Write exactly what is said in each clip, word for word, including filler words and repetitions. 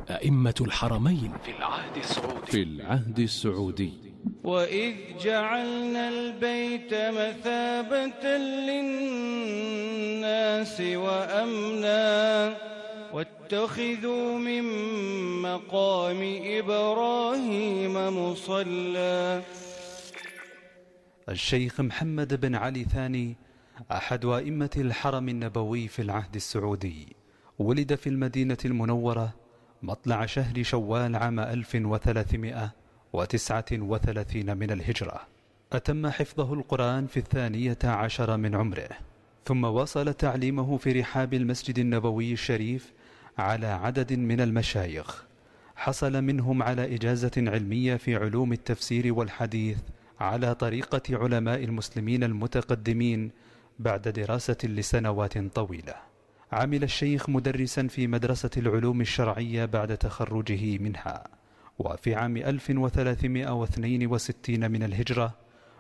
أئمة الحرمين في العهد السعودي في العهد السعودي وإذ جعلنا البيت مثابة للناس وأمنا واتخذوا من مقام إبراهيم مصلى. الشيخ محمد بن علي ثاني أحد أئمة الحرم النبوي في العهد السعودي، ولد في المدينة المنورة مطلع شهر شوال عام ألف وثلاثمائة وتسعة وثلاثين من الهجرة. أتم حفظه القرآن في الثانية عشر من عمره، ثم واصل تعليمه في رحاب المسجد النبوي الشريف على عدد من المشايخ، حصل منهم على إجازة علمية في علوم التفسير والحديث على طريقة علماء المسلمين المتقدمين بعد دراسة لسنوات طويلة. عمل الشيخ مدرسا في مدرسة العلوم الشرعية بعد تخرجه منها، وفي عام ألف وثلاثمائة واثنين وستين من الهجرة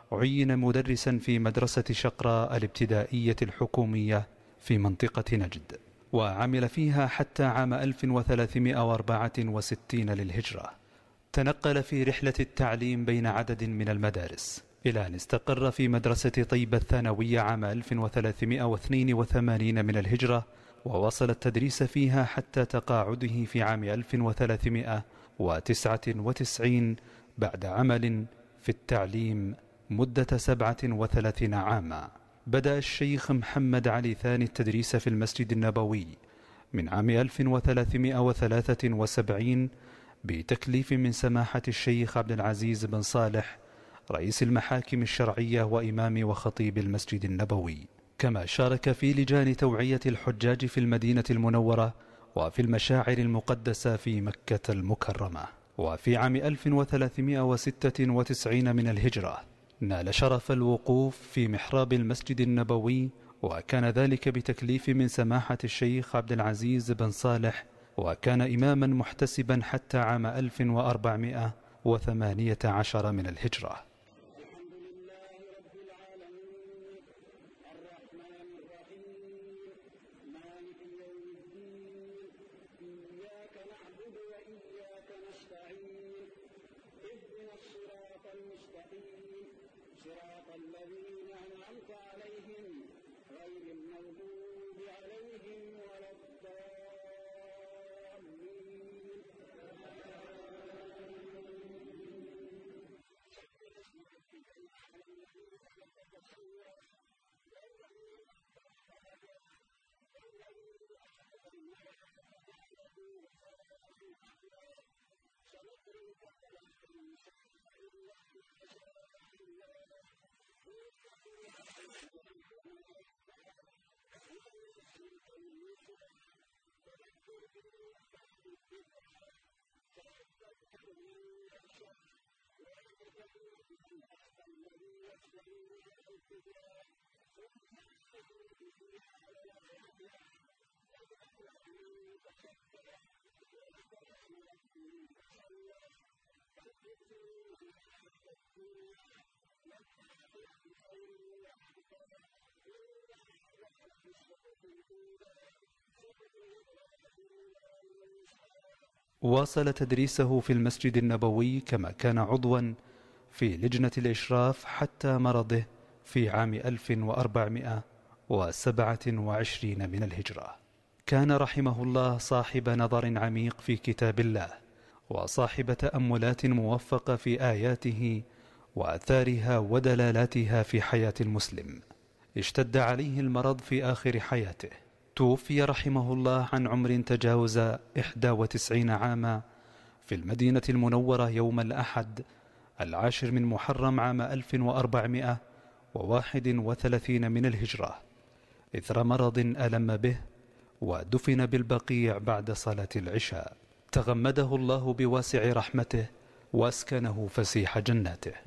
عين مدرسا في مدرسة شقراء الابتدائية الحكومية في منطقة نجد، وعمل فيها حتى عام ألف وثلاثمائة وأربعة وستين للهجرة. تنقل في رحلة التعليم بين عدد من المدارس إلى أن استقر في مدرسة طيبة الثانوية عام ألف وثلاثمائة واثنين وثمانين من الهجرة، ووصل التدريس فيها حتى تقاعده في عام ألف وثلاثمائة وتسعة وتسعين بعد عمل في التعليم مدة سبعة وثلاثين عاما. بدأ الشيخ محمد علي ثاني التدريس في المسجد النبوي من عام ألف وثلاثمائة وثلاثة وسبعين بتكليف من سماحة الشيخ عبد العزيز بن صالح رئيس المحاكم الشرعية وإمام وخطيب المسجد النبوي، كما شارك في لجان توعية الحجاج في المدينة المنورة وفي المشاعر المقدسة في مكة المكرمة. وفي عام ألف وثلاثمائة وستة وتسعين من الهجرة نال شرف الوقوف في محراب المسجد النبوي، وكان ذلك بتكليف من سماحة الشيخ عبد العزيز بن صالح، وكان إماما محتسبا حتى عام ألف وأربعمائة وثمانية عشر من الهجرة. صراط الذين أنعمت عليهم غير المغضوب عليهم ولا الضالين. واصل تدريسه في المسجد النبوي، كما كان عضوا في لجنة الإشراف حتى مرضه في عام ألف وأربعمائة وسبعة وعشرين من الهجرة. كان رحمه الله صاحب نظر عميق في كتاب الله، وصاحب تأملات موفقة في آياته وآثارها ودلالاتها في حياة المسلم. اشتد عليه المرض في آخر حياته، توفي رحمه الله عن عمر تجاوز إحدى وتسعين عاما في المدينة المنورة يوم الأحد العاشر من محرم عام ألف وأربعمائة وواحد وثلاثين من الهجرة، إثر مرض ألم به، ودفن بالبقيع بعد صلاة العشاء. تغمده الله بواسع رحمته واسكنه فسيح جناته.